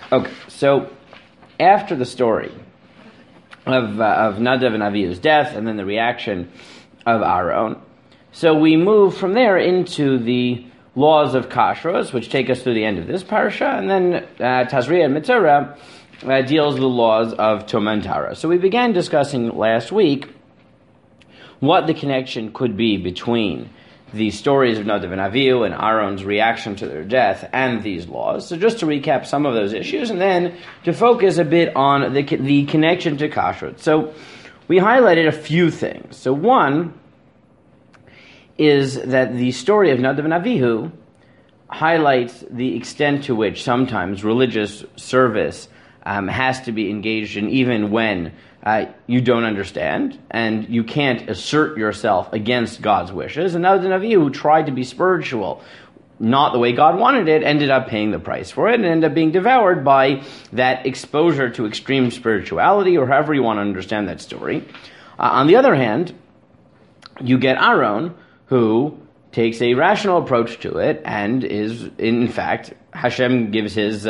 Okay, so after the story of Nadav and Avihu's death, and then the reaction of Aaron, so we move from there into the laws of kashrus, which take us through the end of this parasha, and then Tazria and Mitzvah deals with the laws of Tumah and Tara. So we began discussing last week what the connection could be between the stories of Nadav and Avihu and Aaron's reaction to their death and these laws. So just to recap some of those issues, and then to focus a bit on the connection to kashrut. So we highlighted a few things. So one is that the story of Nadav and Avihu highlights the extent to which sometimes religious service has to be engaged in even when you don't understand, and you can't assert yourself against God's wishes. And Nadav and Avihu, who tried to be spiritual, not the way God wanted it, ended up paying the price for it, and ended up being devoured by that exposure to extreme spirituality, or however you want to understand that story. On the other hand, you get Aaron, who takes a rational approach to it, and is, in fact, Hashem gives his,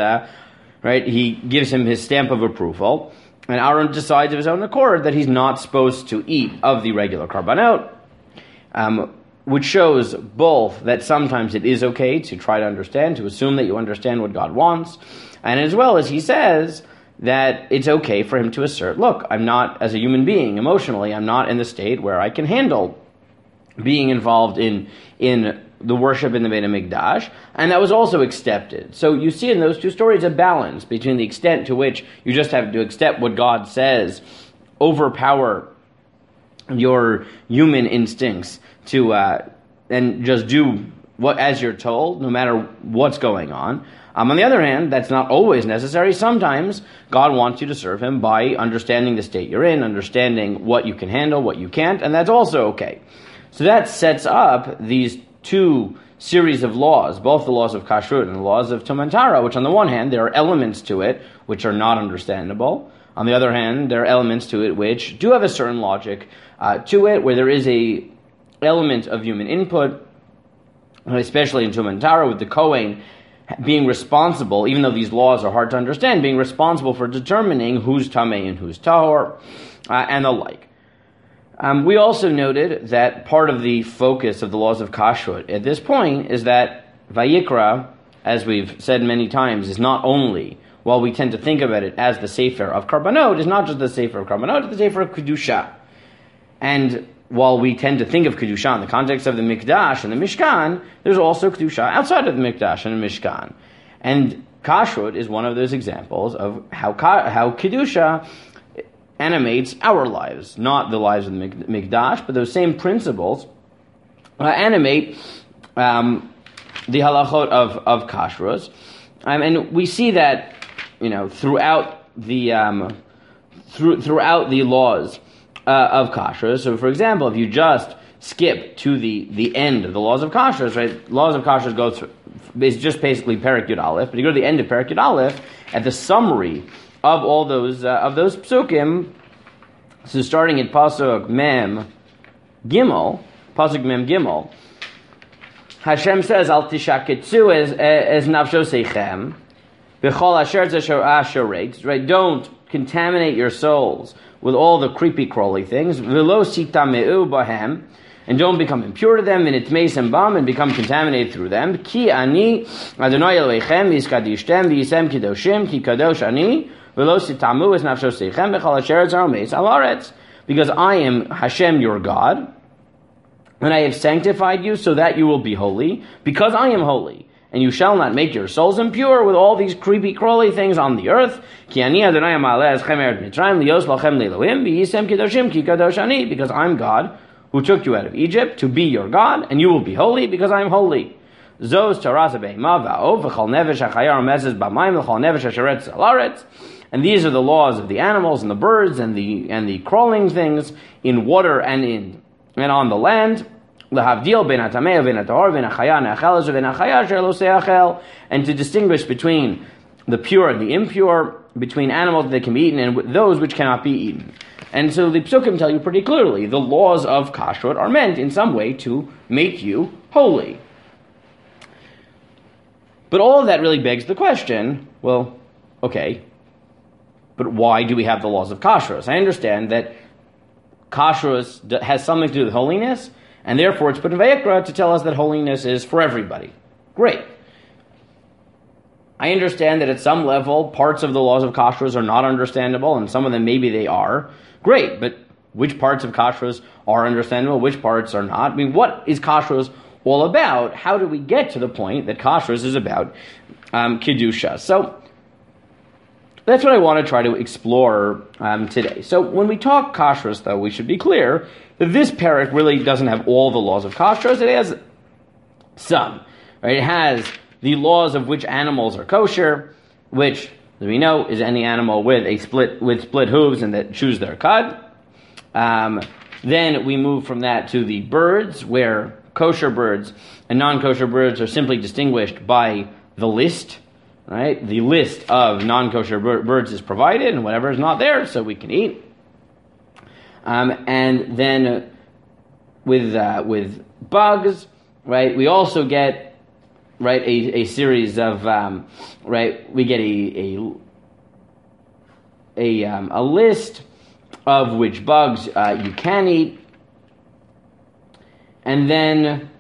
he gives him his stamp of approval, and Aaron decides of his own accord that he's not supposed to eat of the regular karbanot, which shows both that sometimes it is okay to try to understand, to assume that you understand what God wants, and as well as he says that it's okay for him to assert, look, I'm not, as a human being, emotionally, I'm not in the state where I can handle being involved in the worship in the Beit HaMikdash, and that was also accepted. So you see in those two stories a balance between the extent to which you just have to accept what God says, overpower your human instincts to and just do what as you're told, no matter what's going on. On the other hand, that's not always necessary. Sometimes God wants you to serve him by understanding the state you're in, understanding what you can handle, what you can't, and that's also okay. So that sets up these two series of laws, both the laws of kashrut and the laws of Tumah and Tara, which on the one hand, there are elements to it which are not understandable. On the other hand, there are elements to it which do have a certain logic to it, where there is a element of human input, especially in Tumah and Tara, with the Kohen being responsible, even though these laws are hard to understand, being responsible for determining who's Tameh and who's Tahor, and the like. We also noted that part of the focus of the laws of kashrut at this point is that Vayikra, as we've said many times, is not only, while we tend to think about it as the Sefer of Karbanot, is not just the Sefer of Karbanot, it's the Sefer of Kedusha. And while we tend to think of Kedusha in the context of the Mikdash and the Mishkan, there's also Kedusha outside of the Mikdash and the Mishkan. And kashrut is one of those examples of how Kedusha animates our lives, not the lives of the Mikdash, but those same principles animate the halachot of kashrus, and we see that throughout the laws of kashrus. So, for example, if you just skip to the end of the laws of kashrus, right? Laws of kashrus go through. It's just basically Perek Yud Aleph, but you go to the end of Perek Yud Aleph at the summary of all those psukim. So starting at Pasuk Mem Gimel, Hashem says, "Al tishaketzu es nafsho seichem, b'chol asher ashoret." Right? Don't contaminate your souls with all the creepy crawly things. V'lo sitameu bahem, and don't become impure to them. V'nitmeisem bam, and become contaminated through them. Ki ani Adonai Elohechem v'yiskadishtem v'yisem kidoshim ki kadosh ani. Because I am Hashem your God, and I have sanctified you so that you will be holy, because I am holy, and you shall not make your souls impure with all these creepy crawly things on the earth. Because I'm God who took you out of Egypt to be your God, and you will be holy because I am holy. And these are the laws of the animals and the birds and the crawling things in water and on the land. And to distinguish between the pure and the impure, between animals that can be eaten and those which cannot be eaten. And so the psukim tell you pretty clearly the laws of kashrut are meant in some way to make you holy. But all of that really begs the question, well, Okay, but why do we have the laws of kashrus? I understand that kashrus has something to do with holiness, and therefore it's put in Vayikra to tell us that holiness is for everybody. Great. I understand that at some level, parts of the laws of kashrus are not understandable, and some of them maybe they are. Great, but which parts of kashrus are understandable, which parts are not? I mean, what is kashrus all about? How do we get to the point that kashrus is about kedusha? So that's what I want to try to explore today. So when we talk kashrus, though, we should be clear that this parak really doesn't have all the laws of kashrus. It has some. Right? It has the laws of which animals are kosher, which, as we know, is any animal with split hooves and that chews their cud. Then we move from that to the birds, where kosher birds and non-kosher birds are simply distinguished by the list. Right? The list of non-kosher birds is provided, and whatever is not there, so we can eat. And then with bugs, right? We also get a series of we get a list of which bugs you can eat, and then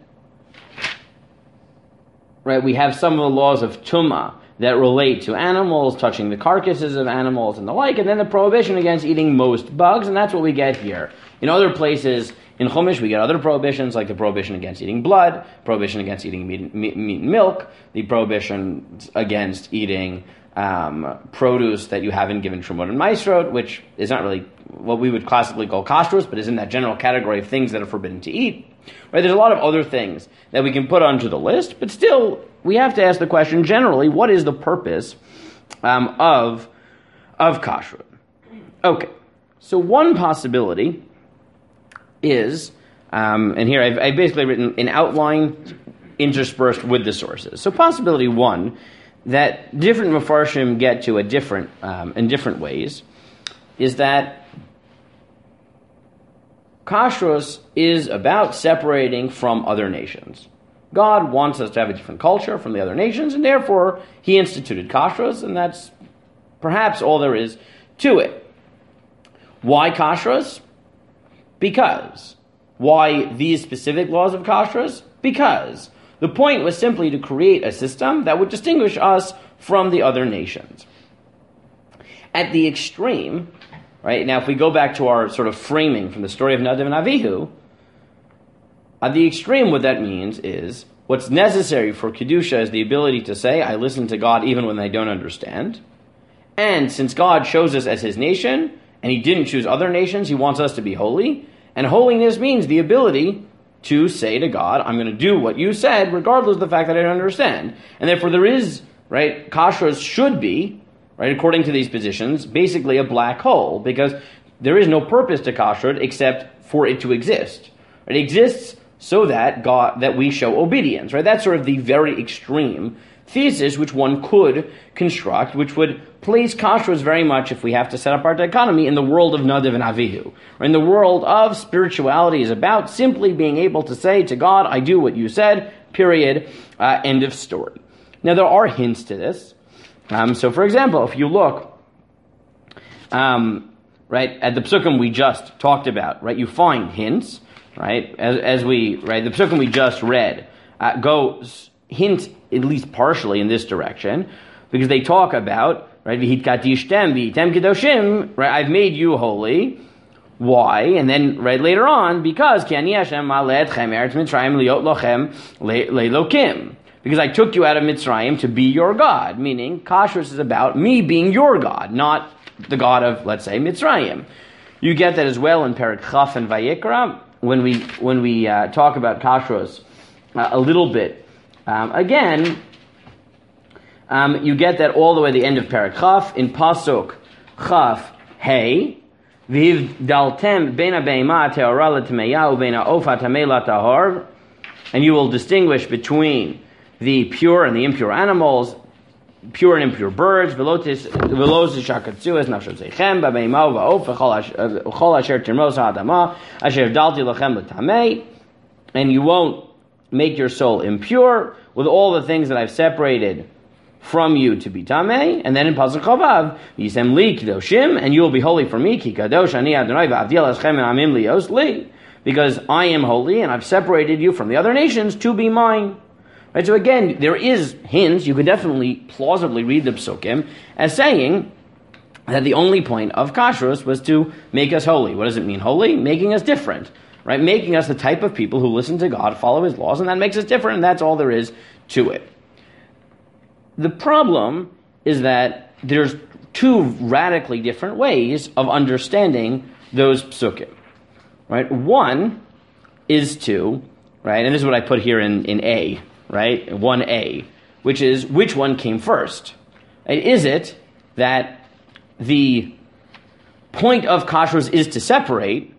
we have some of the laws of tumah that relate to animals, touching the carcasses of animals and the like, and then the prohibition against eating most bugs, and that's what we get here. In other places in Chumash, we get other prohibitions, like the prohibition against eating blood, prohibition against eating meat and milk, the prohibition against eating produce that you haven't given Trumot and Maasrot, which is not really what we would classically call kashrus, but is in that general category of things that are forbidden to eat. Right? There's a lot of other things that we can put onto the list, but still, we have to ask the question generally: what is the purpose of kashrut? Okay, so one possibility is, and here I've basically written an outline interspersed with the sources. So possibility one, that different Mefarshim get to in different ways, is that kashrus is about separating from other nations. God wants us to have a different culture from the other nations, and therefore He instituted kashrus, and that's perhaps all there is to it. Why kashrus? Because. Why these specific laws of kashrus? Because. The point was simply to create a system that would distinguish us from the other nations. At the extreme, right, now if we go back to our sort of framing from the story of Nadav and Avihu, at the extreme what that means is, what's necessary for Kedusha is the ability to say, I listen to God even when I don't understand. And since God chose us as His nation, and He didn't choose other nations, He wants us to be holy. And holiness means the ability to say to God, I'm going to do what you said, regardless of the fact that I don't understand. And therefore there is, right, kashrus should be, right, according to these positions, basically a black hole, because there is no purpose to kashrut except for it to exist. It exists so that we show obedience, right? That's sort of the very extreme thesis which one could construct, which would place kashrus very much, if we have to set up our dichotomy, in the world of Nadav and Avihu. Or in the world of spirituality is about simply being able to say to God, I do what you said, period, end of story. Now there are hints to this. So for example, if you look right, at the psukim we just talked about, right, you find hints, right, the psukim we just read go hint at least partially in this direction, because they talk about, right, v'hitkatishtem v'hitem kedoshim, right, I've made you holy. Why? And then right later on, because ki ani Hashem ma'aleh etchem eretz Mitzrayim liot lochem le'elokim. Because I took you out of Mitzrayim to be your God, meaning kashrus is about me being your God, not the God of, let's say, Mitzrayim. You get that as well in Perek Chaf and Vayikra when we talk about kashrus a little bit. Again, you get that all the way to the end of Perek Chaf in Pasuk Chaf Hey. V'hivdaltem ben ha'beima te'ora l'tmeya u'ben ha'of ha'tamei la'tahor, and you will distinguish between the pure and the impure animals, pure and impure birds, velos shakatzuas nafshosechem b'beima u'ba'of v'chol asher tirmos ha'adama asher hivdalti lachem l'tamei, and you won't make your soul impure with all the things that I've separated from you to be tamei, and then in pasuk chavav, yisem li kadoshim, and you will be holy for me, ki kadosh ani Adonai v'avdil eschem amim lios li, because I am holy and I've separated you from the other nations to be mine. Right? So again, there is hints. You could definitely plausibly read the psukim as saying that the only point of kashrus was to make us holy. What does it mean, holy? Making us different, right? Making us the type of people who listen to God, follow His laws, and that makes us different, and that's all there is to it. The problem is that there's two radically different ways of understanding those psukim, right? One is to, right, and this is what I put here in A, right, 1A, which is which one came first? Right? Is it that the point of kashrus is to separate,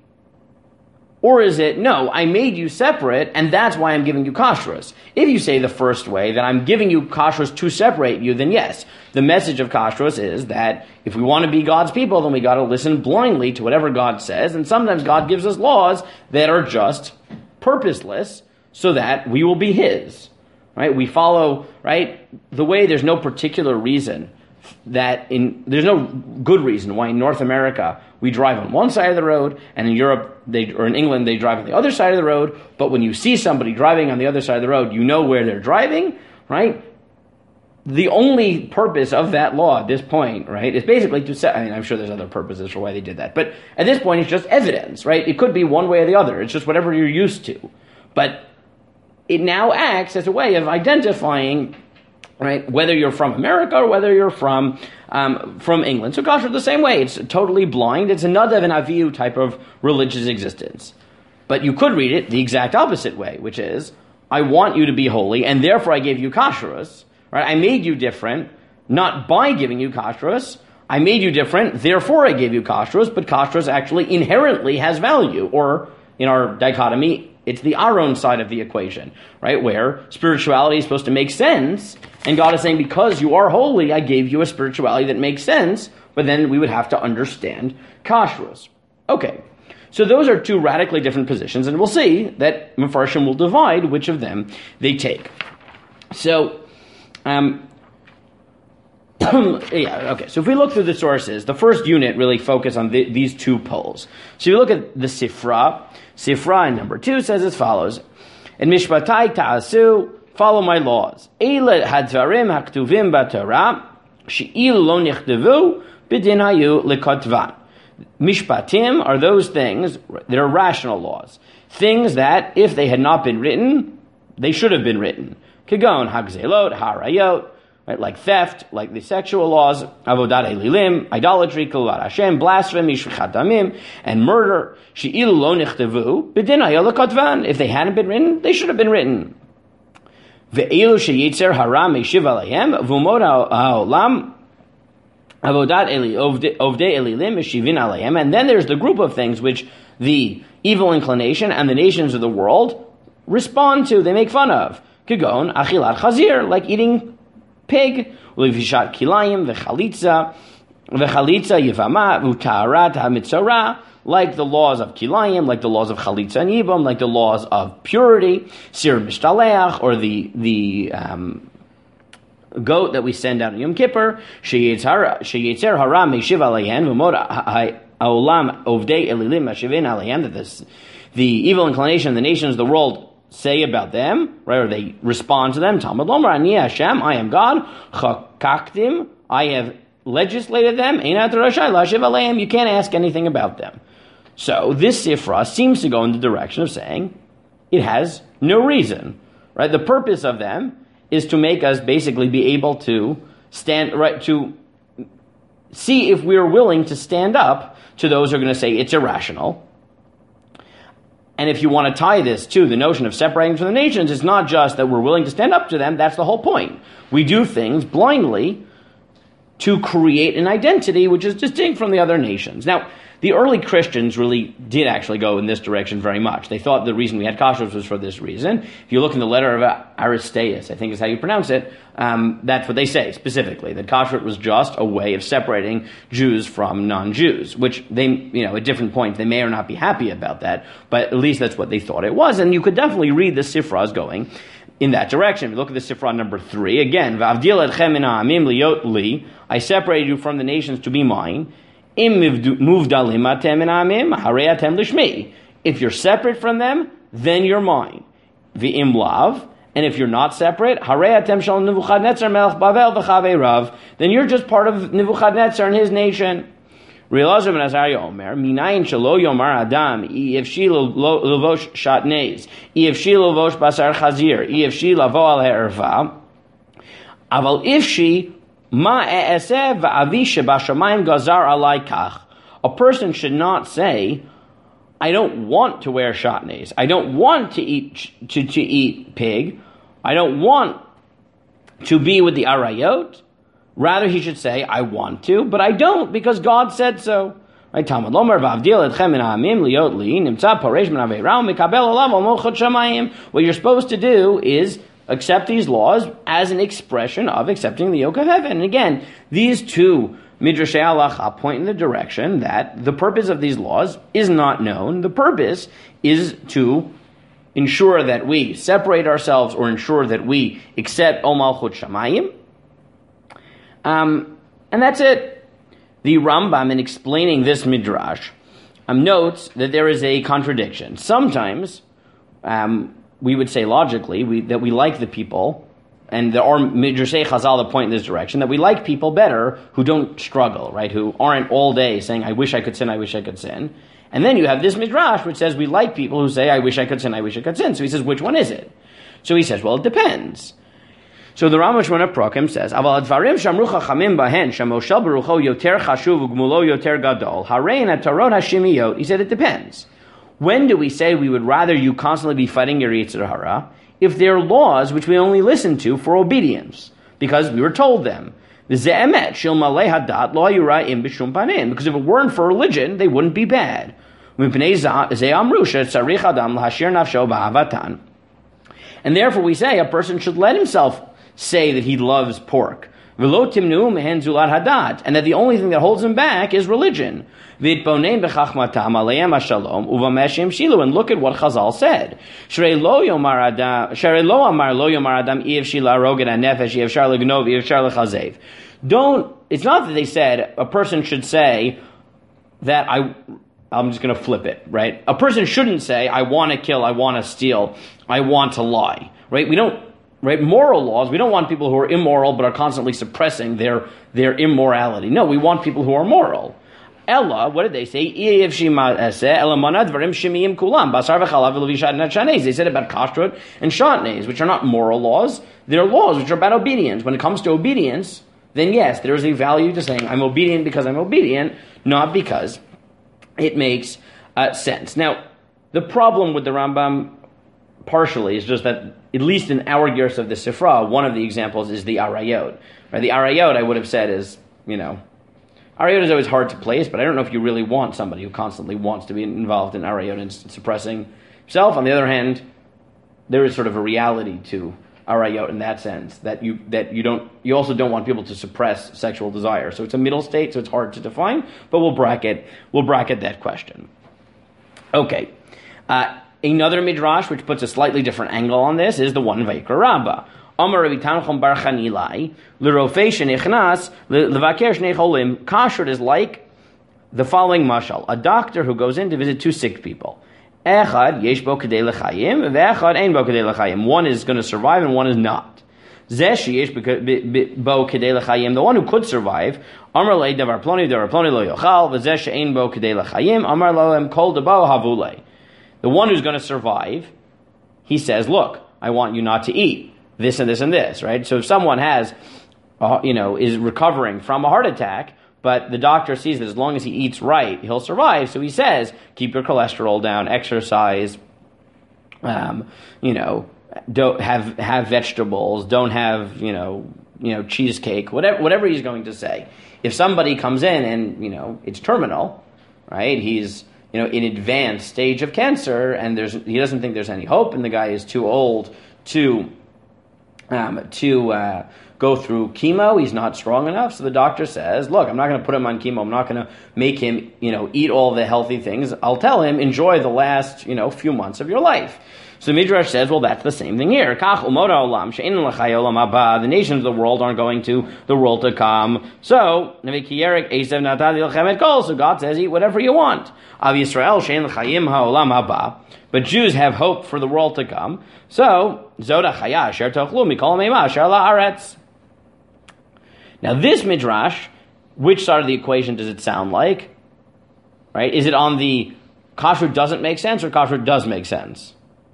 or is it, no, I made you separate, and that's why I'm giving you kashrus? If you say the first way, that I'm giving you kashrus to separate you, then yes, the message of kashrus is that if we want to be God's people, then we got to listen blindly to whatever God says, and sometimes God gives us laws that are just purposeless so that we will be His. Right? We follow, right, the way. There's no particular reason there's no good reason why in North America we drive on one side of the road, and in Europe or in England they drive on the other side of the road. But when you see somebody driving on the other side of the road, you know where they're driving, right? The only purpose of that law at this point, right, is basically to set. I mean, I'm sure there's other purposes for why they did that, but at this point it's just evidence, right? It could be one way or the other. It's just whatever you're used to, but it now acts as a way of identifying, right, whether you're from America or whether you're from England. So kashrus the same way. It's totally blind. It's a nadav and avihu type of religious existence. But you could read it the exact opposite way, which is, I want you to be holy, and therefore I gave you kashrus. Right? I made you different, not by giving you kashrus. I made you different, therefore I gave you kashrus, but kashrus actually inherently has value. Or, in our dichotomy, it's the Aaron side of the equation, right? Where spirituality is supposed to make sense, and God is saying, because you are holy, I gave you a spirituality that makes sense, but then we would have to understand kashrus. Okay, so those are two radically different positions, and we'll see that Mefarshim will divide which of them they take. So, so if we look through the sources, the first unit really focus on these two poles. So you look at the Sifra. Sifra in number 2 says as follows: "And mishpatai ta'asu, follow my laws. Eile hadvarim haktuvim b'Torah, she'ilu lo nichtavu b'din hayu lekotvan." Mishpatim are those things that are rational laws, things that if they had not been written, they should have been written. Kagon hagzelot, harayot. Right, like theft, like the sexual laws, avodat elilim, idolatry, kilat Hashem, blasphemy, shfichat damim, and murder. She'ilu lo nichtavu b'din hayah lekotvan. If they hadn't been written, they should have been written. Ve'elu sheyitzer hara meishiv alayhem v'umod ha'olam avodat ovdei elilim meshivin alayhem. And then there's the group of things which the evil inclination and the nations of the world respond to. They make fun of. Kagon achilat chazir, like eating pig, ulevishat kilayim, v'chalitza yivama, v'taharat hamitzorah, like the laws of kilayim, like the laws of chalitza and yibam, like the laws of purity, sir mishtaleach, or the goat that we send out on Yom Kippur, sheyetzer hara meishiv alayhen, v'mod ha'olam ovdei elilim mashivin alayhen, that the evil inclination of the nations of the world say about them, right, or they respond to them. Talmud Lomar, Ani Hashem, I am God. Chakaktim, I have legislated them. Einat Rashai Lashiv Aleim, you can't ask anything about them. So this Sifra seems to go in the direction of saying it has no reason, right? The purpose of them is to make us basically be able to stand, right, to see if we're willing to stand up to those who are going to say it's irrational. And if you want to tie this to the notion of separating from the nations, it's not just that we're willing to stand up to them, that's the whole point. We do things blindly to create an identity which is distinct from the other nations. Now, the early Christians really did actually go in this direction very much. They thought the reason we had kashrus was for this reason. If you look in the letter of Aristeas, I think is how you pronounce it, that's what they say specifically, that kashrut was just a way of separating Jews from non-Jews, which they, at different points, they may or not be happy about that, but at least that's what they thought it was. And you could definitely read the Sifra as going in that direction. Look at the Sifra number 3 again. V'avdil etchem min ha'amim liyot li. I separated you from the nations to be mine. Im muvdalim atem min ha'amim harei atem lishmi. If you're separate from them, then you're mine. V'im lav. And if you're not separate, harei atem shel Nebuchadnezzar melech Bavel v'chavei rav. Then you're just part of Nebuchadnezzar and his nation. Re'elazar ben Azariah Omer, minayin shelo yomar adam, ifshi levosh shatnez, ifshi levosh basar chazir, ifshi lavo al ha'erva, aval ifshi ma e'eseh va'avi shebashamayim gazar alai kach. A person should not say, I don't want to wear shatnez, I don't want to eat pig, I don't want to be with the arayot. Rather, he should say, I want to, but I don't, because God said so. Right? Talmud Lomer, v'avdil etchem min ha'amim liot li, nimtza paresh min aveirah, mikabel olav al mochot shamayim. What you're supposed to do is accept these laws as an expression of accepting the yoke of heaven. And again, these two midrashei halacha point in the direction that the purpose of these laws is not known. The purpose is to ensure that we separate ourselves or ensure that we accept Ol Malchut Shamayim. And that's it. The Rambam, in explaining this midrash, notes that there is a contradiction. Sometimes we would say logically that we like the people, and there are midrashei chazal that point in this direction, that we like people better who don't struggle, right? Who aren't all day saying, I wish I could sin, I wish I could sin. And then you have this midrash which says we like people who say, I wish I could sin, I wish I could sin. So he says, which one is it? So he says, well, it depends. So the Rama Shmona Prakim says, "Aval advarim shamru chachamim bahen shamoshel berucho yoter chashuv ugmulo yoter gadol harein atarot hashimiyot." He said it depends. When do we say we would rather you constantly be fighting your Yetzer Hara if they're laws which we only listen to for obedience because we were told them? Because if it weren't for religion, they wouldn't be bad. And therefore we say a person should let himself say that he loves pork. And that the only thing that holds him back is religion. And look at what Chazal said. It's not that they said a person should say that I'm just going to flip it, right? A person shouldn't say, I want to kill, I want to steal, I want to lie, right? We don't, right? Moral laws, we don't want people who are immoral but are constantly suppressing their immorality. No, we want people who are moral. Ella, what did they say? They said about kashrut and shatnez, which are not moral laws. They're laws which are about obedience. When it comes to obedience, then yes, there is a value to saying, I'm obedient because I'm obedient, not because it makes sense. Now, the problem with the Rambam partially is just that, at least in our gears of the Sifra, one of the examples is the Arayot. Right? The Arayot, I would have said, is, Arayot is always hard to place, but I don't know if you really want somebody who constantly wants to be involved in Arayot and suppressing himself. On the other hand, there is sort of a reality to Arayot in that sense, that you also don't want people to suppress sexual desire. So it's a middle state, so it's hard to define, but we'll bracket that question. Okay. Another midrash which puts a slightly different angle on this is the one Vayikra Rabbah. Amar Rabbi Tanchum bar Chanilai, l'rofei shenichnas levaker shnei cholim. Kashrut is like the following mashal: a doctor who goes in to visit two sick people. Echad yesh bo kedei lechayim, ve'echad ein bo kedei lechayim. One is going to survive and one is not. Zeh sheyesh bo kedei lechayim, the one who could survive. Amar lei davar ploni lo yochal, ve'zeh she'ein bo kedei lechayim. Amar lohem kol dabo havulei. The one who's going to survive, he says, look, I want you not to eat this and this and this, right? So if someone has, is recovering from a heart attack, but the doctor sees that as long as he eats right, he'll survive. So he says, keep your cholesterol down, exercise, don't have vegetables, don't have, cheesecake, whatever he's going to say. If somebody comes in and, it's terminal, right? He's, in advanced stage of cancer, and he doesn't think there's any hope, and the guy is too old to go through chemo. He's not strong enough, so the doctor says, look, I'm not going to put him on chemo. I'm not going to make him, eat all the healthy things. I'll tell him, enjoy the last, few months of your life. So Midrash says, well, that's the same thing here. The nations of the world aren't going to the world to come. So God says, eat whatever you want. But Jews have hope for the world to come. So, now this Midrash, which side of the equation does it sound like? Right? Is it on the kashrut doesn't make sense or kashrut does make sense?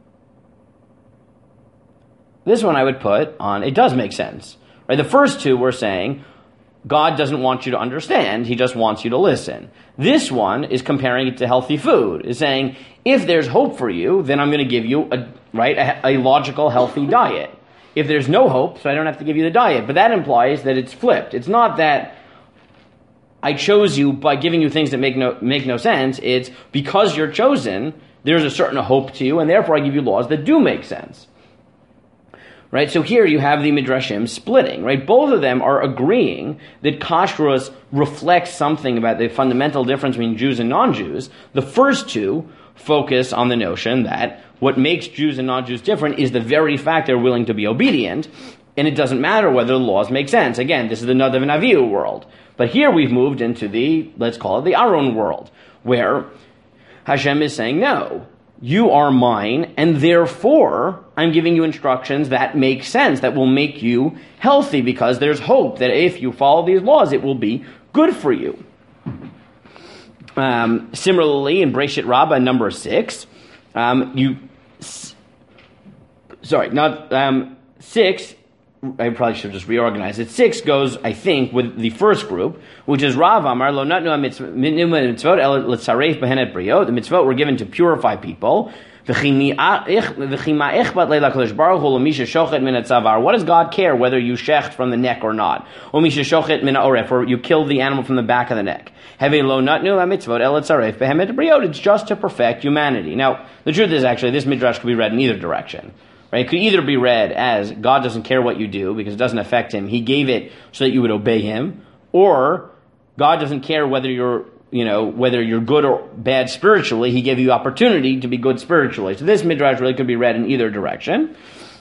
This one I would put on it does make sense. Right? The first two were saying God doesn't want you to understand, he just wants you to listen. This one is comparing it to healthy food. Is saying if there's hope for you, then I'm going to give you a logical, healthy diet. If there's no hope, so I don't have to give you the diet. But that implies that it's flipped. It's not that I chose you by giving you things that make no sense. It's because you're chosen, there's a certain hope to you, and therefore I give you laws that do make sense. Right? So here you have the Midrashim splitting, right? Both of them are agreeing that kashrus reflects something about the fundamental difference between Jews and non-Jews. The first two focus on the notion that what makes Jews and non-Jews different is the very fact they're willing to be obedient, and it doesn't matter whether the laws make sense. Again, this is the Nadav and Avihu world. But here we've moved into the, let's call it the Aaron world, where Hashem is saying, no, you are mine, and therefore I'm giving you instructions that make sense, that will make you healthy, because there's hope that if you follow these laws, it will be good for you. Similarly, in Breshit Rabbah, number 6, 6, I probably should have just reorganized it. 6 goes, I think, with the first group, which is Rav Amar lo natnu mitzvot el letzaref behenet briot. The mitzvot were given to purify people. What does God care whether you shecht from the neck or not? Or you kill the animal from the back of the neck? It's just to perfect humanity. Now, the truth is actually this midrash could be read in either direction. Right? It could either be read as God doesn't care what you do because it doesn't affect him. He gave it so that you would obey him. Or God doesn't care whether you're good or bad spiritually. He gave you opportunity to be good spiritually. So this midrash really could be read in either direction.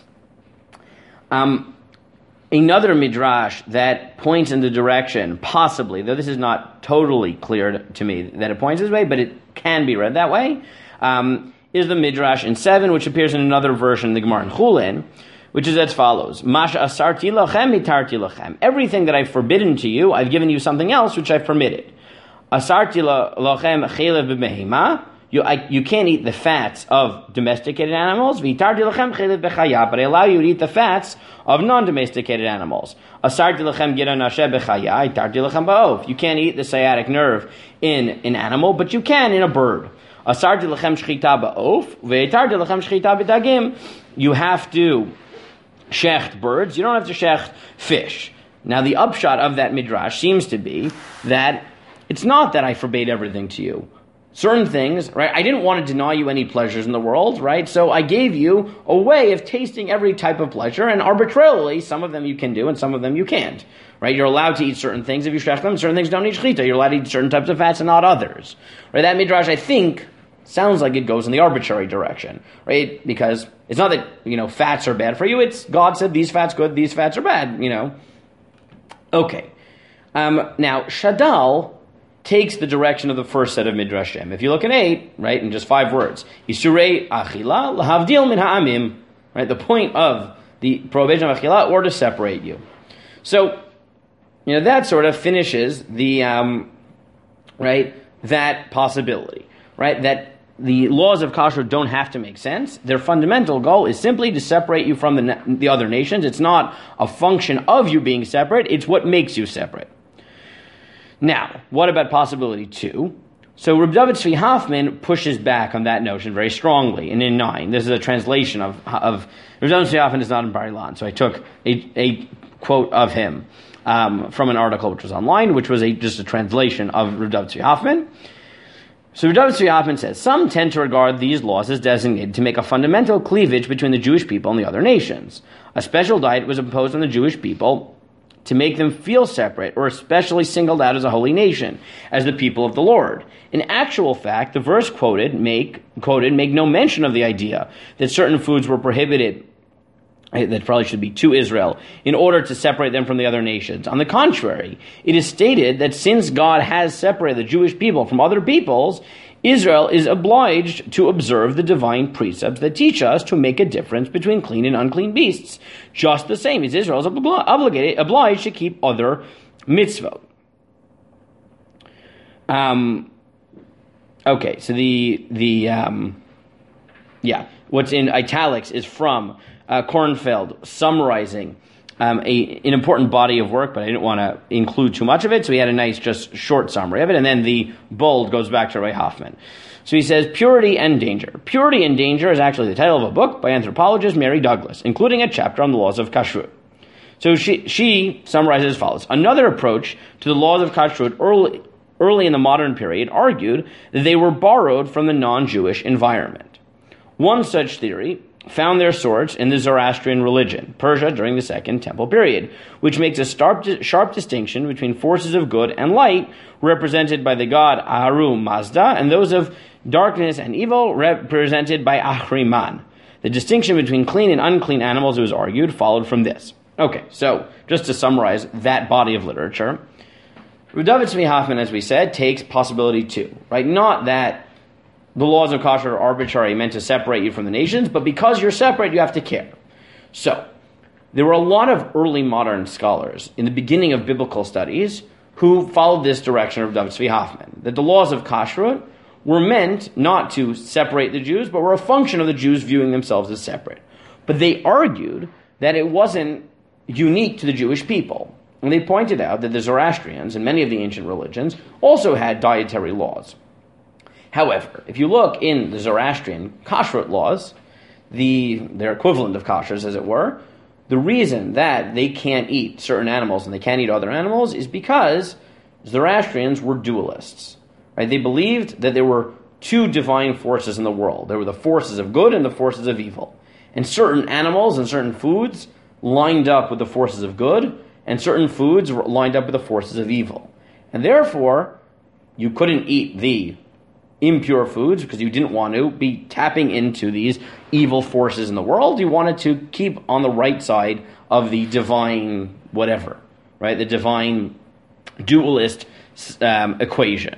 Another midrash that points in the direction, possibly, though this is not totally clear to me that it points this way, but it can be read that way, is the midrash in 7, which appears in another version in the Gemara in Chulin, which is as follows: Masha asarti lachem mitarti lachem. Everything that I've forbidden to you, I've given you something else which I've permitted. Asarti lachem chelev b'mehima. You can't eat the fats of domesticated animals. V'tarti lachem chelev b'chaya. But I allow you to eat the fats of non-domesticated animals. Asarti lachem gira nasheh b'chaya. Tarti lachem ba'of. You can't eat the sciatic nerve in an animal, but you can in a bird. Asarti lachem shchita ba'of. V'tarti lachem shchita b'dagim. You have to shecht birds. You don't have to shecht fish. Now the upshot of that midrash seems to be that it's not that I forbade everything to you. Certain things, right? I didn't want to deny you any pleasures in the world, right? So I gave you a way of tasting every type of pleasure, and arbitrarily, some of them you can do and some of them you can't, right? You're allowed to eat certain things if you shech them. Certain things don't need shechita. You're allowed to eat certain types of fats and not others, right? That midrash, I think, sounds like it goes in the arbitrary direction, right? Because it's not that, fats are bad for you. It's God said these fats good, these fats are bad, Okay. Now, Shadal takes the direction of the first set of midrashim. If you look at 8, right, in just 5 words, Isurei achila lahavdil min ha'amim, right, the point of the prohibition of achila, or to separate you. So, that sort of finishes the, that possibility, right, that the laws of kashrut don't have to make sense. Their fundamental goal is simply to separate you from the other nations. It's not a function of you being separate, it's what makes you separate. Now, what about possibility 2? So Reb David Tzvi Hoffman pushes back on that notion very strongly. And in 9, this is a translation of Reb David Tzvi Hoffman is not in Bar Ilan, so I took a quote of him from an article which was online, which was just a translation of Reb David Tzvi Hoffman. So Reb David Tzvi Hoffman says, some tend to regard these laws as designated to make a fundamental cleavage between the Jewish people and the other nations. A special diet was imposed on the Jewish people to make them feel separate or especially singled out as a holy nation, as the people of the Lord. In actual fact, the verse quoted make no mention of the idea that certain foods were prohibited, that probably should be to Israel, in order to separate them from the other nations. On the contrary, it is stated that since God has separated the Jewish people from other peoples, Israel is obliged to observe the divine precepts that teach us to make a difference between clean and unclean beasts, just the same as Israel is obliged to keep other mitzvot. Okay, so what's in italics is from Kornfeld summarizing an important body of work, but I didn't want to include too much of it, so he had a nice, just short summary of it, and then the bold goes back to Ray Hoffman. So he says, Purity and Danger. Purity and Danger is actually the title of a book by anthropologist Mary Douglas, including a chapter on the laws of kashrut. So she summarizes as follows. Another approach to the laws of kashrut early in the modern period argued that they were borrowed from the non-Jewish environment. One such theory found their source in the Zoroastrian religion, Persia during the Second Temple period, which makes a sharp distinction between forces of good and light, represented by the god Ahura Mazda, and those of darkness and evil, represented by Ahriman. The distinction between clean and unclean animals, it was argued, followed from this. Okay, so just to summarize that body of literature, David Tzvi Hoffman, as we said, takes possibility 2, right? Not that the laws of kashrut are arbitrary, meant to separate you from the nations, but because you're separate, you have to care. So, there were a lot of early modern scholars in the beginning of biblical studies who followed this direction of David Tzvi Hoffman, that the laws of kashrut were meant not to separate the Jews, but were a function of the Jews viewing themselves as separate. But they argued that it wasn't unique to the Jewish people. And they pointed out that the Zoroastrians and many of the ancient religions also had dietary laws. However, if you look in the Zoroastrian kashrut laws, their equivalent of kashrus, as it were, the reason that they can't eat certain animals and they can't eat other animals is because Zoroastrians were dualists. Right? They believed that there were two divine forces in the world. There were the forces of good and the forces of evil. And certain animals and certain foods lined up with the forces of good, and certain foods were lined up with the forces of evil. And therefore, you couldn't eat the impure foods because you didn't want to be tapping into these evil forces in the world. You wanted to keep on the right side of the divine whatever, right? The divine dualist equation.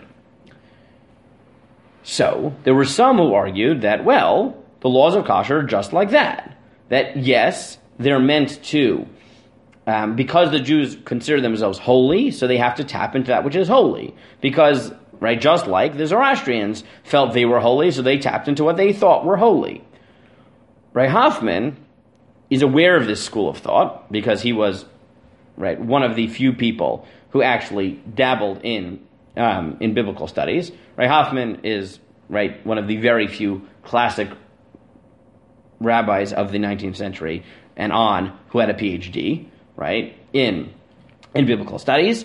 So, there were some who argued that, well, the laws of kashrut are just like that. That, yes, they're meant to, because the Jews consider themselves holy, so they have to tap into that which is holy. Because, right, just like the Zoroastrians felt they were holy, so they tapped into what they thought were holy. Right, Hoffman is aware of this school of thought, because he was, right, one of the few people who actually dabbled in biblical studies. Right, Hoffman is, right, one of the very few classic rabbis of the 19th century and on who had a PhD, right, in biblical studies.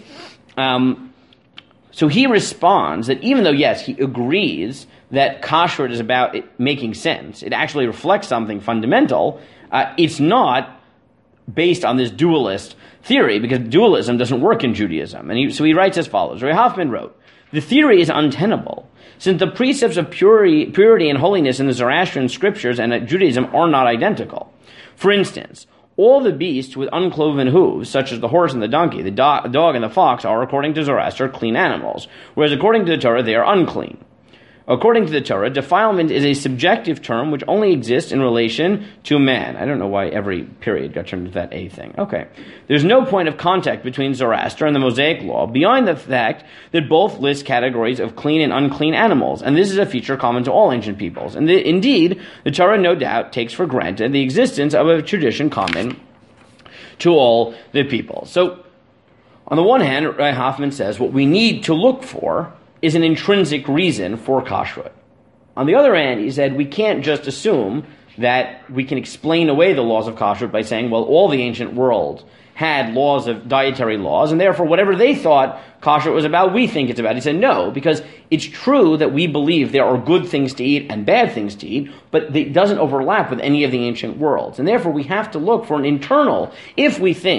So he responds that even though, yes, he agrees that kashrut is about it making sense, it actually reflects something fundamental, it's not based on this dualist theory, because dualism doesn't work in Judaism. And so he writes as follows. Ray Hoffman wrote, "The theory is untenable, since the precepts of purity and holiness in the Zoroastrian scriptures and Judaism are not identical. For instance, all the beasts with uncloven hooves, such as the horse and the donkey, the dog and the fox, are, according to Zoroaster, clean animals, whereas according to the Torah, they are unclean. According to the Torah, defilement is a subjective term which only exists in relation to man." I don't know why every period got turned into that A thing. Okay. "There's no point of contact between Zoroaster and the Mosaic Law beyond the fact that both list categories of clean and unclean animals, and this is a feature common to all ancient peoples. And indeed, the Torah no doubt takes for granted the existence of a tradition common to all the people." So, on the one hand, Hoffman says what we need to look for is an intrinsic reason for kashrut. On the other hand, he said we can't just assume that we can explain away the laws of kashrut by saying, well, all the ancient world had laws of dietary laws, and therefore whatever they thought kashrut was about, we think it's about. He said no, because it's true that we believe there are good things to eat and bad things to eat, but it doesn't overlap with any of the ancient worlds. And therefore we have to look for an internal, if we think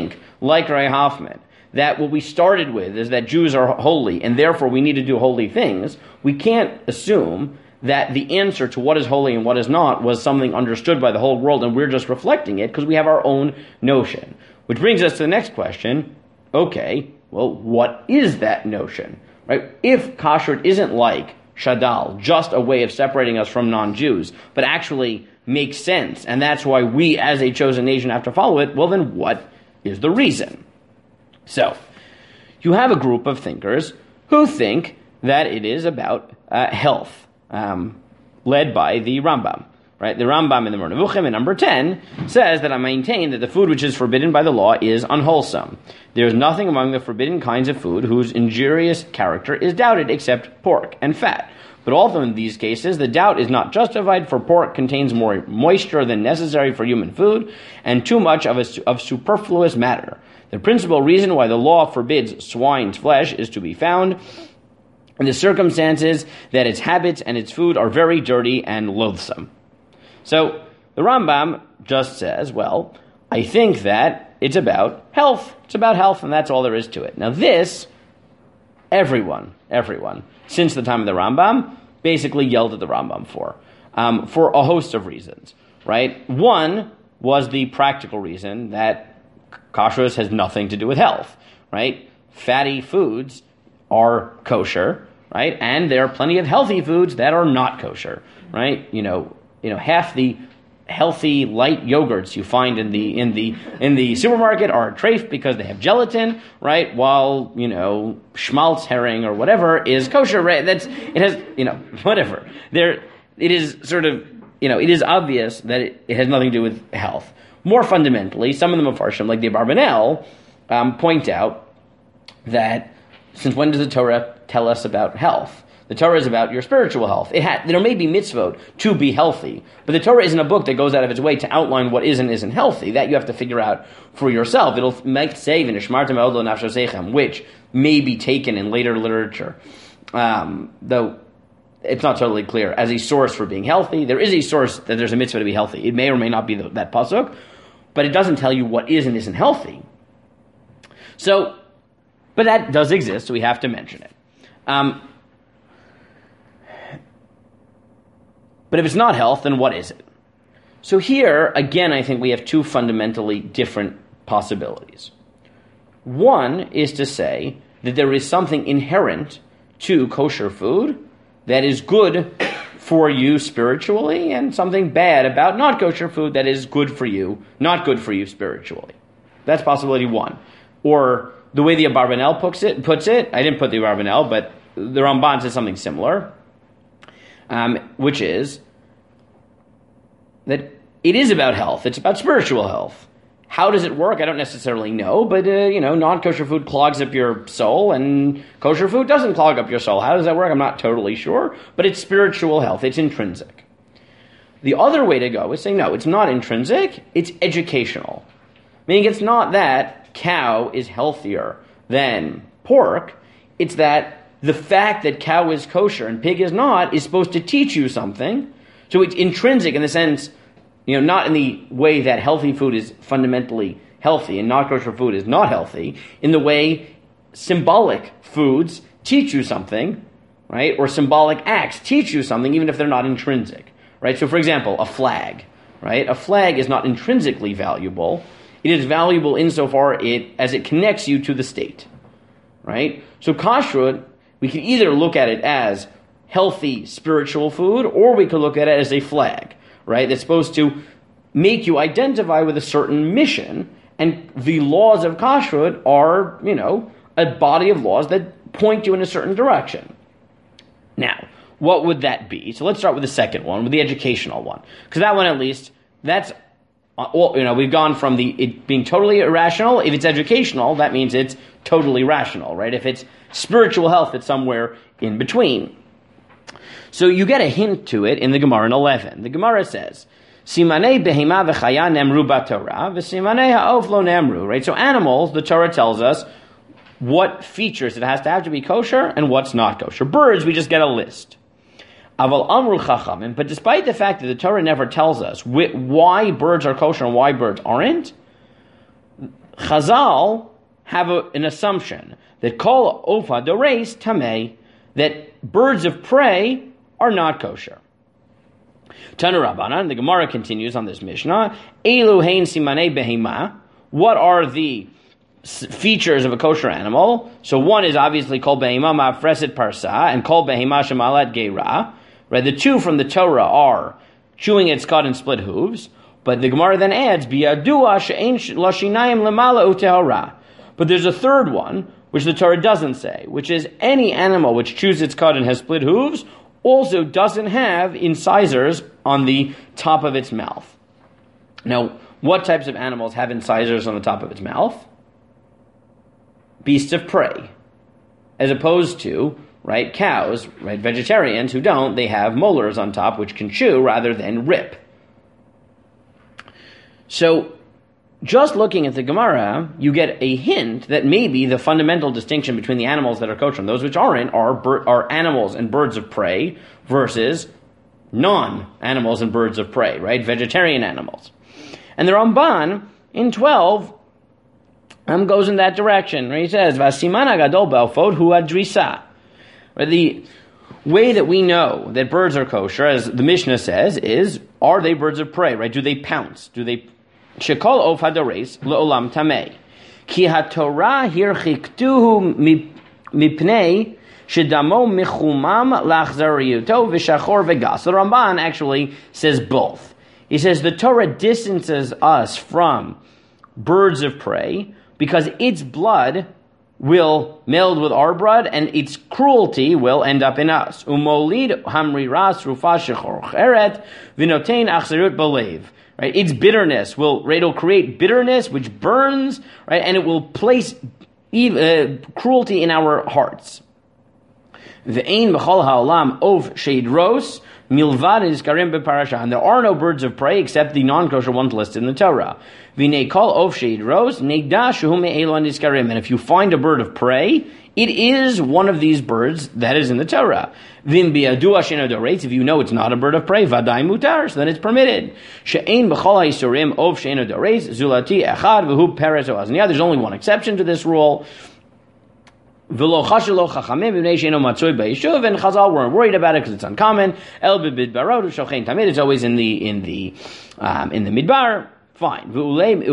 like Ray Hoffman, that what we started with is that Jews are holy, and therefore we need to do holy things, we can't assume that the answer to what is holy and what is not was something understood by the whole world, and we're just reflecting it because we have our own notion. Which brings us to the next question. Okay, well, what is that notion? Right? If kashrut isn't like shadal, just a way of separating us from non-Jews, but actually makes sense, and that's why we as a chosen nation have to follow it, well then what is the reason? So, you have a group of thinkers who think that it is about health, led by the Rambam. Right? The Rambam in the Moreh Nevuchim in number 10 says that I maintain that the food which is forbidden by the law is unwholesome. There is nothing among the forbidden kinds of food whose injurious character is doubted except pork and fat. But also in these cases, the doubt is not justified, for pork contains more moisture than necessary for human food, and too much of superfluous matter. The principal reason why the law forbids swine's flesh is to be found in the circumstances that its habits and its food are very dirty and loathsome. So the Rambam just says, well, I think that it's about health. It's about health, and that's all there is to it. Now this, everyone, since the time of the Rambam, basically yelled at the Rambam for a host of reasons, right? One was the practical reason that kashrus has nothing to do with health, right? Fatty foods are kosher, right? And there are plenty of healthy foods that are not kosher, right? You know, half the healthy light yogurts you find in the supermarket are treif because they have gelatin, right? While schmaltz herring or whatever is kosher, right? It has whatever. It is sort of it is obvious that it has nothing to do with health. More fundamentally, some of the Mefarshim, like the Abarbanel, point out that since when does the Torah tell us about health? The Torah is about your spiritual health. There may be mitzvot to be healthy, but the Torah isn't a book that goes out of its way to outline what is and isn't healthy. That you have to figure out for yourself. It might say, which may be taken in later literature, though it's not totally clear, as a source for being healthy. There is a source that there's a mitzvah to be healthy. It may or may not be that pasuk, but it doesn't tell you what is and isn't healthy. So, but that does exist, so we have to mention it. But if it's not health, then what is it? So here, again, I think we have two fundamentally different possibilities. One is to say that there is something inherent to kosher food that is good for you spiritually, and something bad about not kosher food that is good for you, not good for you spiritually. That's possibility one. Or the way the Abarbanel puts it, I didn't put the Abarbanel, but the Ramban says something similar, which is that it is about health. It's about spiritual health. How does it work? I don't necessarily know, but non-kosher food clogs up your soul, and kosher food doesn't clog up your soul. How does that work? I'm not totally sure, but it's spiritual health. It's intrinsic. The other way to go is saying, no, it's not intrinsic, it's educational. Meaning it's not that cow is healthier than pork, it's that the fact that cow is kosher and pig is not is supposed to teach you something. So it's intrinsic in the sense, not in the way that healthy food is fundamentally healthy and not kosher food is not healthy, in the way symbolic foods teach you something, right? Or symbolic acts teach you something even if they're not intrinsic, right? So for example, a flag, right? A flag is not intrinsically valuable. It is valuable insofar as it connects you to the state, right? So kashrut, we can either look at it as healthy spiritual food, or we could look at it as a flag, right? That's supposed to make you identify with a certain mission, and the laws of kashrut are, a body of laws that point you in a certain direction. Now, what would that be? So let's start with the second one, with the educational one, because that one at least, that's, we've gone from it being totally irrational. If it's educational, that means it's totally rational, right? If it's spiritual health, it's somewhere in between. So you get a hint to it in the Gemara in 11. The Gemara says, Simanei behema v'chaya nemru b'Torah, v'simanei ha'of lo nemru, right? So animals, the Torah tells us what features it has to have to be kosher and what's not kosher. Birds, we just get a list. Aval amru chachamim, but despite the fact that the Torah never tells us why birds are kosher and why birds aren't, Chazal have an assumption that kol ofa doreis tamei, that birds of prey are not kosher. Tanu Rabbanan, the Gemara continues on this Mishnah, Elu hein simanei behema, what are the features of a kosher animal? So one is obviously kol behema ma'afreset parsa, and kol behema shemalat geira. Right, the two from the Torah are chewing its cud and split hooves, but the Gemara then adds, biyadua she'ein lashinayim lemala utehara. But there's a third one, which the Torah doesn't say, which is any animal which chews its cud and has split hooves also doesn't have incisors on the top of its mouth. Now, what types of animals have incisors on the top of its mouth? Beasts of prey. As opposed to, right, cows, right, vegetarians who don't, they have molars on top which can chew rather than rip. So, just looking at the Gemara, you get a hint that maybe the fundamental distinction between the animals that are kosher and those which aren't are animals and birds of prey versus non-animals and birds of prey, right? Vegetarian animals. And the Ramban in 12 goes in that direction, where he says, "Vasiman agadol ba'afot hu adrisa." The way that we know that birds are kosher, as the Mishnah says, is, are they birds of prey, right? Do they pounce? Do they... Shekol of hadoreis leolam tamei. Ki haTorah hirchiktuhu mipnei shedamo michumam lachzariyuto v'shachor v'gas. The Ramban actually says both. He says the Torah distances us from birds of prey because its blood will meld with our blood and its cruelty will end up in us. Umolid hamriras rufa shechorcheret v'notein achzerut balev. Right, its bitterness it'll create bitterness which burns, right, and it will place cruelty in our hearts. Ve'ein b'chol ha'olam ov sheidros milvad nizkarim beparasha, and there are no birds of prey except the non-kosher ones listed in the Torah. V'nei kol ov sheidros neigda shehu me'elu nizkarim, and if you find a bird of prey, it is one of these birds that is in the Torah. Vim bi'adu ashena doreitz, if you know it's not a bird of prey, vadai mutar, so then it's permitted. She'ein b'chol ha'isurim ov she'ena doreitz, zulati echad v'hu peres oaz. And yeah, there's only one exception to this rule. V'lo chashelo chachamim b'nei she'eno matzoi b'yishuv, and Chazal weren't worried about it because it's uncommon. El b'bid barod u'shochein tamid, it's always in the midbar. Fine. Maybe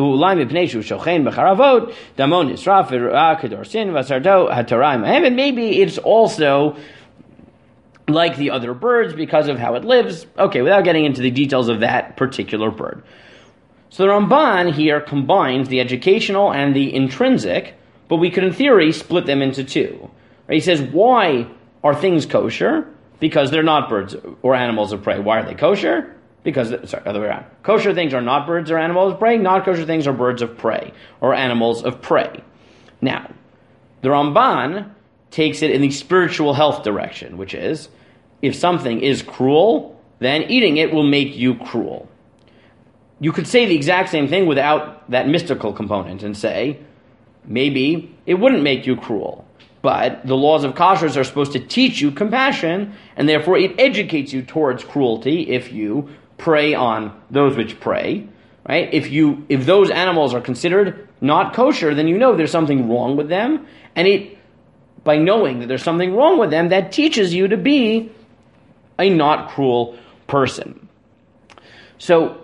it's also like the other birds because of how it lives. Okay, without getting into the details of that particular bird. So the Ramban here combines the educational and the intrinsic, but we could in theory split them into two. Right? He says, why are things kosher? Because they're not birds or animals of prey. Why are they kosher? Because, other way around. Kosher things are not birds or animals of prey. Not kosher things are birds of prey or animals of prey. Now, the Ramban takes it in the spiritual health direction, which is, if something is cruel, then eating it will make you cruel. You could say the exact same thing without that mystical component and say, maybe it wouldn't make you cruel. But the laws of kashrus are supposed to teach you compassion, and therefore it educates you towards cruelty if you prey on those which prey, right? If those animals are considered not kosher, then you know there's something wrong with them, and by knowing that there's something wrong with them, that teaches you to be a not cruel person. So,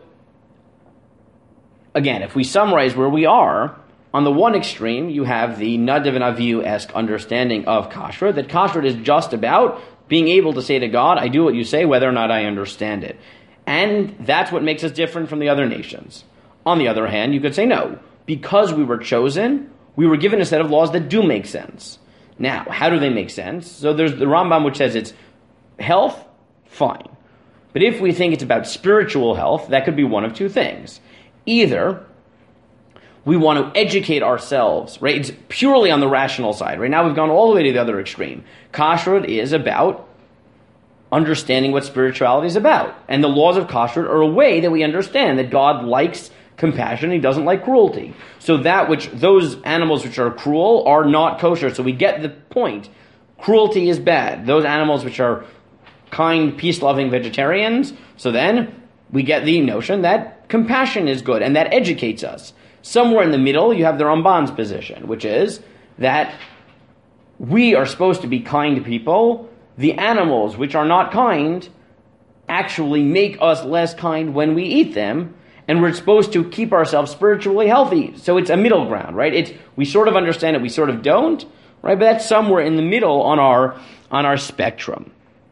again, if we summarize where we are, on the one extreme, you have the Nadav and Avihu-esque understanding of kashrut, that kashrut is just about being able to say to God, I do what you say, whether or not I understand it. And that's what makes us different from the other nations. On the other hand, you could say, no, because we were chosen, we were given a set of laws that do make sense. Now, how do they make sense? So there's the Rambam which says it's health, fine. But if we think it's about spiritual health, that could be one of two things. Either we want to educate ourselves, right? It's purely on the rational side. Right now we've gone all the way to the other extreme. Kashrut is about understanding what spirituality is about. And the laws of kashrut are a way that we understand that God likes compassion, He doesn't like cruelty. So those animals which are cruel are not kosher. So we get the point. Cruelty is bad. Those animals which are kind, peace-loving vegetarians, so then we get the notion that compassion is good, and that educates us. Somewhere in the middle, you have the Ramban's position, which is that we are supposed to be kind people. The animals, which are not kind, actually make us less kind when we eat them, and we're supposed to keep ourselves spiritually healthy. So it's a middle ground, right? We sort of understand it, we sort of don't, right? But that's somewhere in the middle on our spectrum.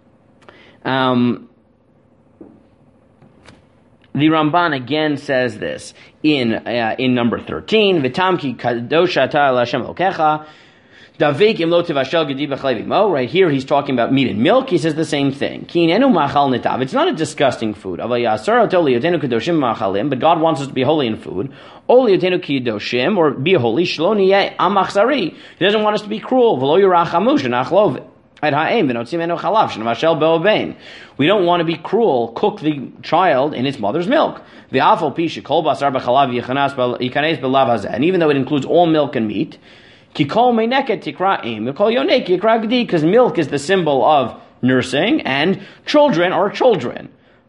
The Ramban again says this in number 13. V'tamki kadosha ta Hashem Elokecha. Davik im lo tivashel gedi b'chalei v'mo. Right here, he's talking about meat and milk. He says the same thing. Ki inenu machal nitav. It's not a disgusting food. Aval yasar oto liyotenu kadoshim machalim. But God wants us to be holy in food. O liyotenu kadoshim, or be holy. Shlo niyeh amachzari. He doesn't want us to be cruel. V'lo yirachamu shenachlov. We don't want to be cruel, cook the child in its mother's milk. And even though it includes all milk and meat, because milk is the symbol of nursing, and children are children.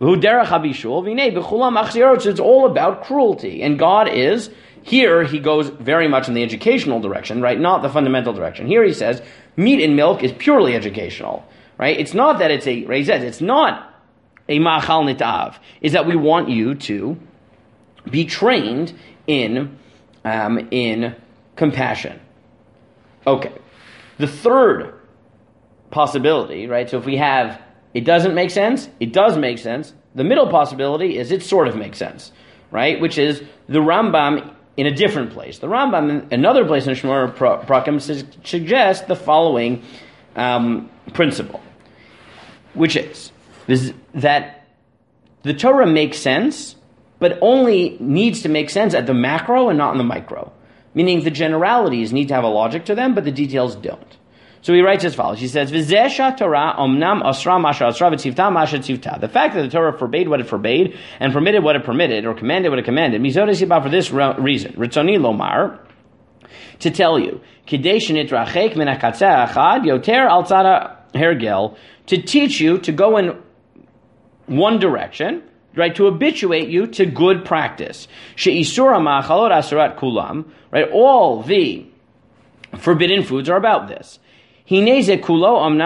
It's all about cruelty. And God is, here he goes very much in the educational direction, right? Not the fundamental direction. Here he says, meat and milk is purely educational, right? It's not that it's it's not a machal nitav. Is that we want you to be trained in compassion. Okay. The third possibility, right? So if we have, it doesn't make sense, it does make sense. The middle possibility is it sort of makes sense, right? Which is the Rambam in a different place. The Rambam, in another place in Shemor Prakim, suggests the following principle, which is that the Torah makes sense, but only needs to make sense at the macro and not in the micro. Meaning the generalities need to have a logic to them, but the details don't. So he writes as follows. He says, "V'zesha Torah omnam asra masha asra v'tzivta masha tzivta." The fact that the Torah forbade what it forbade and permitted what it permitted, or commanded what it commanded, mizod siba, for this reason. Ritzoni lomar, to tell you, kidei shenitrachek min hakatzeh achad yoter al tzad hergel, to teach you to go in one direction, right, to habituate you to good practice. She'isura ma'achalot asurat kulam, right, all the forbidden foods are about this. Because God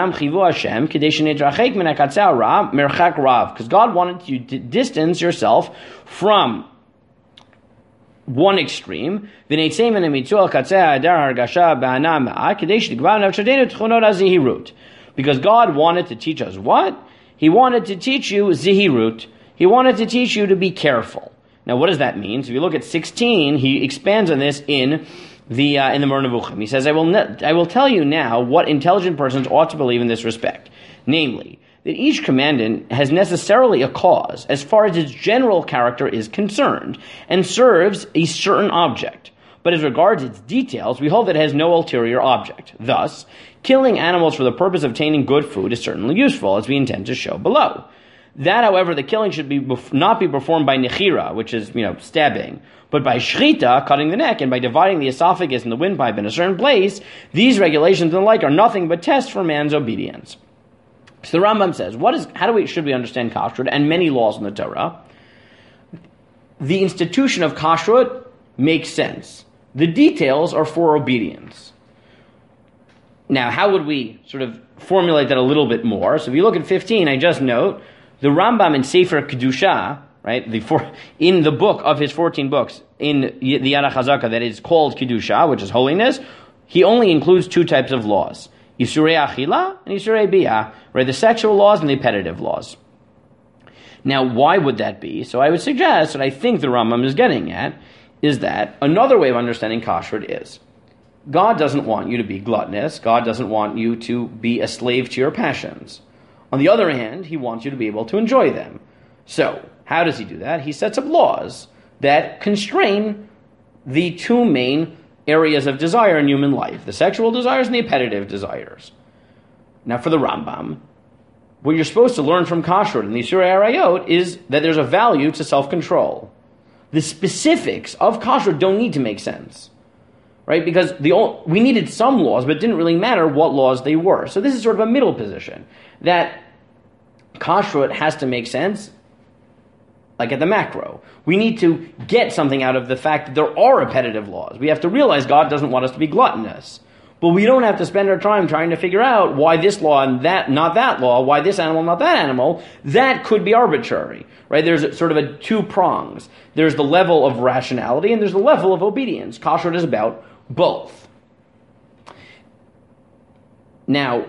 wanted you to distance yourself from one extreme. Because God wanted to teach us what? He wanted to teach you zihirut. He wanted to teach you to be careful. Now what does that mean? So if you look at 16, he expands on this in the Moreh Nevuchim. He says, I will tell you now what intelligent persons ought to believe in this respect. Namely, that each commandment has necessarily a cause as far as its general character is concerned, and serves a certain object. But as regards its details, we hold that it has no ulterior object. Thus, killing animals for the purpose of obtaining good food is certainly useful, as we intend to show below. That, however, the killing should not be performed by nechira, which is, stabbing, but by shrita, cutting the neck, and by dividing the esophagus and the windpipe in a certain place. These regulations and the like are nothing but tests for man's obedience. So the Rambam says, should we understand kashrut and many laws in the Torah? The institution of kashrut makes sense. The details are for obedience. Now, how would we sort of formulate that a little bit more? So if you look at 15, I just note, the Rambam in Sefer Kedusha, right, in the book of his 14 books, in the Yad HaChazaka that is called Kedusha, which is holiness, he only includes two types of laws, Isurei Achila and Isurei Biyah, right, the sexual laws and the appetitive laws. Now, why would that be? So I would suggest, what I think the Rambam is getting at, is that another way of understanding kashrut is, God doesn't want you to be gluttonous, God doesn't want you to be a slave to your passions. On the other hand, he wants you to be able to enjoy them. So, how does he do that? He sets up laws that constrain the two main areas of desire in human life, the sexual desires and the appetitive desires. Now, for the Rambam, what you're supposed to learn from kashrut and the Isurei Arayot is that there's a value to self-control. The specifics of kashrut don't need to make sense, right? Because we needed some laws, but it didn't really matter what laws they were. So this is sort of a middle position, that kashrut has to make sense like at the macro. We need to get something out of the fact that there are repetitive laws. We have to realize God doesn't want us to be gluttonous. But we don't have to spend our time trying to figure out why this law and that, not that law, why this animal, not that animal. That could be arbitrary, right? There's sort of two prongs. There's the level of rationality and there's the level of obedience. Kashrut is about both. Now,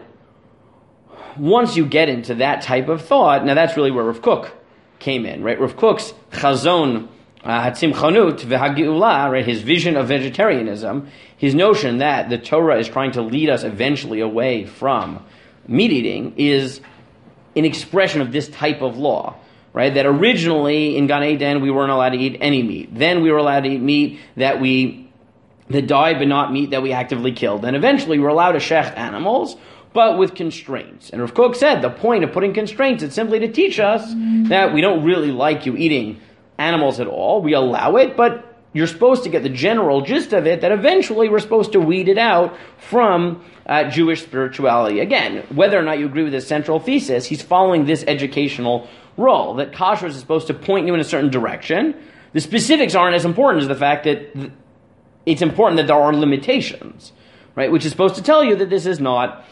once you get into that type of thought, now that's really where Rav Kook came in, right? Rav Kook's chazon, hatzimchanut v'hagi'ula, right? His vision of vegetarianism, his notion that the Torah is trying to lead us eventually away from meat eating is an expression of this type of law, right? That originally in Gan Eden we weren't allowed to eat any meat. Then we were allowed to eat meat that died but not meat that we actively killed. And eventually we were allowed to shecht animals, but with constraints. And Rav Kook said the point of putting constraints is simply to teach us that we don't really like you eating animals at all. We allow it, but you're supposed to get the general gist of it, that eventually we're supposed to weed it out from Jewish spirituality. Again, whether or not you agree with his central thesis, he's following this educational role, that kashrut is supposed to point you in a certain direction. The specifics aren't as important as the fact that it's important that there are limitations, right? Which is supposed to tell you that this is not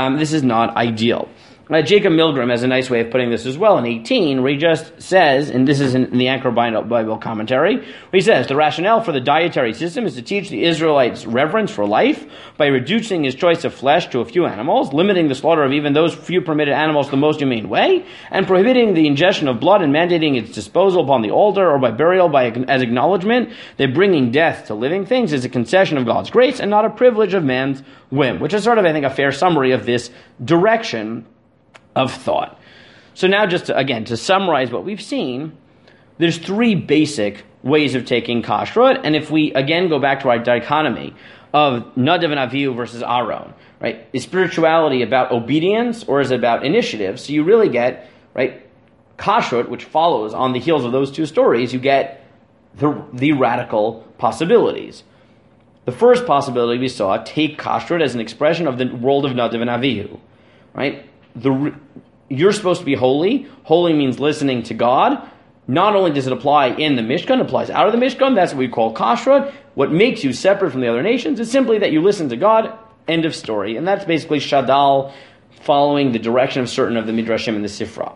ideal. Jacob Milgram has a nice way of putting this as well in 18, where he just says, and this is in the Anchor Bible commentary, where he says, the rationale for the dietary system is to teach the Israelites reverence for life by reducing his choice of flesh to a few animals, limiting the slaughter of even those few permitted animals the most humane way, and prohibiting the ingestion of blood and mandating its disposal upon the altar or by burial as acknowledgement that bringing death to living things is a concession of God's grace and not a privilege of man's whim, which is sort of, I think, a fair summary of this direction of thought. So now just to summarize what we've seen, there's three basic ways of taking kashrut, and if we again go back to our dichotomy of Nadav and Avihu versus Aaron, right? Is spirituality about obedience or is it about initiative? So you really get, right, kashrut, which follows on the heels of those two stories, you get the radical possibilities. The first possibility we saw, take kashrut as an expression of the world of Nadav and Avihu, right? You're supposed to be holy. Holy means listening to God. Not only does it apply in the Mishkan, it applies out of the Mishkan. That's what we call kashrut. What makes you separate from the other nations is simply that you listen to God. End of story. And that's basically shadal, following the direction of certain of the Midrashim and the Sifra.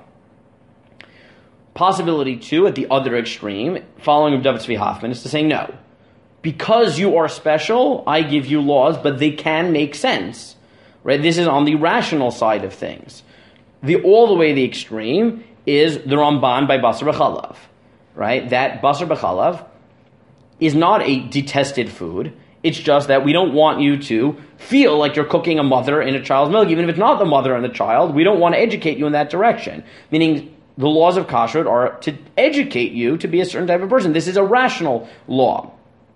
Possibility two, at the other extreme, following of David Tzvi Hoffman, is to say no. Because you are special, I give you laws, but they can make sense. Right? This is on the rational side of things. All the way the extreme is the Ramban by Basar B'Chalav. Right? That Basar B'Chalav is not a detested food. It's just that we don't want you to feel like you're cooking a mother in a child's milk. Even if it's not the mother and the child, we don't want to educate you in that direction. Meaning the laws of kashrut are to educate you to be a certain type of person. This is a rational law.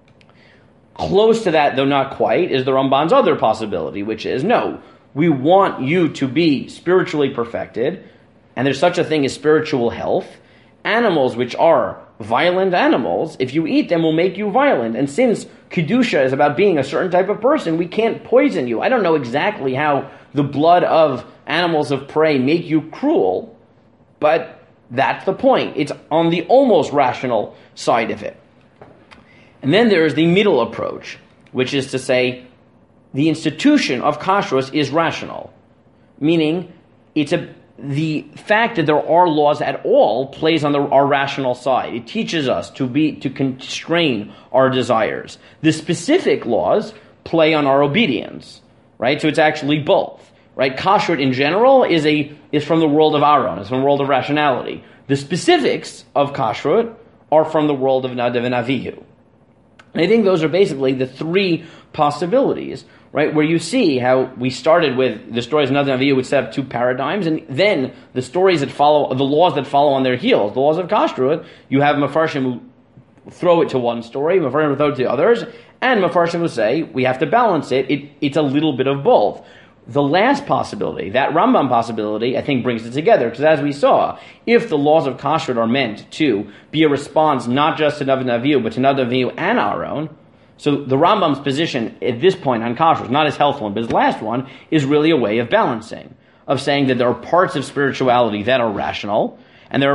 Close to that, though not quite, is the Ramban's other possibility, which is, no, we want you to be spiritually perfected, and there's such a thing as spiritual health. Animals which are violent animals, if you eat them, will make you violent. And since Kedusha is about being a certain type of person, we can't poison you. I don't know exactly how the blood of animals of prey make you cruel, but that's the point. It's on the almost rational side of it. And then there is the middle approach, which is to say the institution of kashrut is rational, meaning the fact that there are laws at all plays on our rational side. It teaches us to constrain our desires. The specific laws play on our obedience, right? So it's actually both, right? Kashrut in general is from the world of Aaron, it's from the world of rationality. The specifics of kashrut are from the world of Nadav and Avihu. And I think those are basically the three possibilities, right? Where you see how we started with the stories of Nadav and Avihu, which set up two paradigms, and then the stories that follow, the laws that follow on their heels, the laws of kashrut, you have Mefarshim who throw it to one story, Mefarshim who throw it to others, and Mefarshim who say, we have to balance it. It's a little bit of both. The last possibility, that Rambam possibility, I think brings it together, because as we saw, if the laws of kashrut are meant to be a response not just to Nadav and Avihu, but to Nadav, Avihu, and Aaron, so the Rambam's position at this point on kashrut is not as helpful, but his last one is really a way of balancing, of saying that there are parts of spirituality that are rational, and there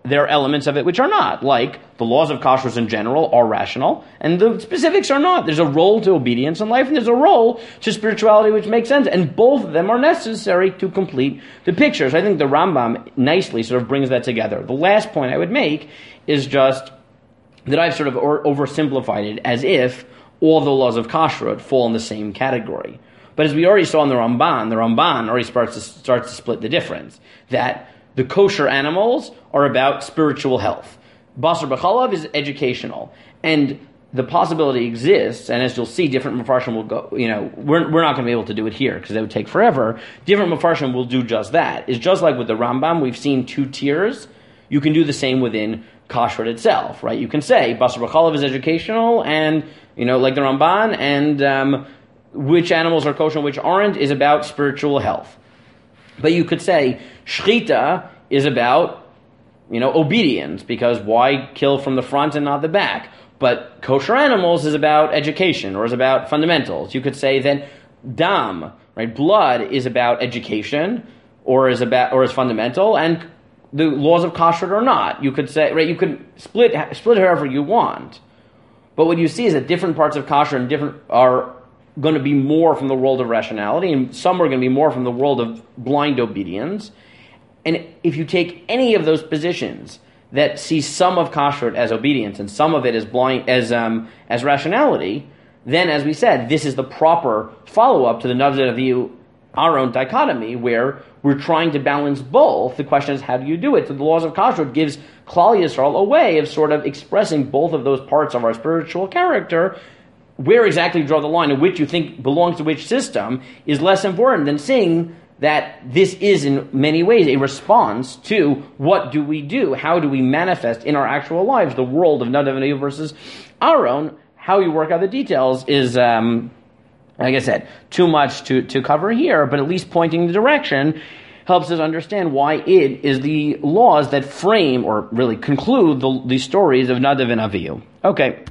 there are elements of it which are not, like the laws of kashrus in general are rational, and the specifics are not. There's a role to obedience in life, and there's a role to spirituality which makes sense, and both of them are necessary to complete the picture. So I think the Rambam nicely sort of brings that together. The last point I would make is just that I've sort of oversimplified it as if all the laws of kashrut fall in the same category. But as we already saw in the Ramban already starts to split the difference, that the kosher animals are about spiritual health. Basar b'chalav is educational. And the possibility exists, and as you'll see, different Mefarshim will go, we're not going to be able to do it here because it would take forever. Different Mefarshim will do just that. It's just like with the Rambam, we've seen 2 tiers. You can do the same within kashrut itself, right? You can say Basar b'chalav is educational, and, like the Ramban, and which animals are kosher and which aren't is about spiritual health. But you could say shchita is about, obedience, because why kill from the front and not the back? But kosher animals is about education, or is about fundamentals. You could say that dam, right, blood, is about education, or is fundamental, and the laws of kashrut are not. You could say, right, you could split however you want. But what you see is that different parts of kashrut are going to be more from the world of rationality, and some are going to be more from the world of blind obedience. And if you take any of those positions that see some of kashrut as obedience and some of it as blind as rationality, then, as we said, this is the proper follow-up to the Nadav and Avihu Aaron dichotomy, where we're trying to balance both. The question is, how do you do it? So the laws of kashrut gives Klal Yisrael a way of sort of expressing both of those parts of our spiritual character. Where exactly you draw the line and which you think belongs to which system is less important than seeing that this is in many ways a response to what do we do, how do we manifest in our actual lives the world of Nadav and Avihu versus Aaron. How you work out the details is, like I said, too much to cover here, but at least pointing the direction helps us understand why it is the laws that frame or really conclude the stories of Nadav and Avihu. Okay.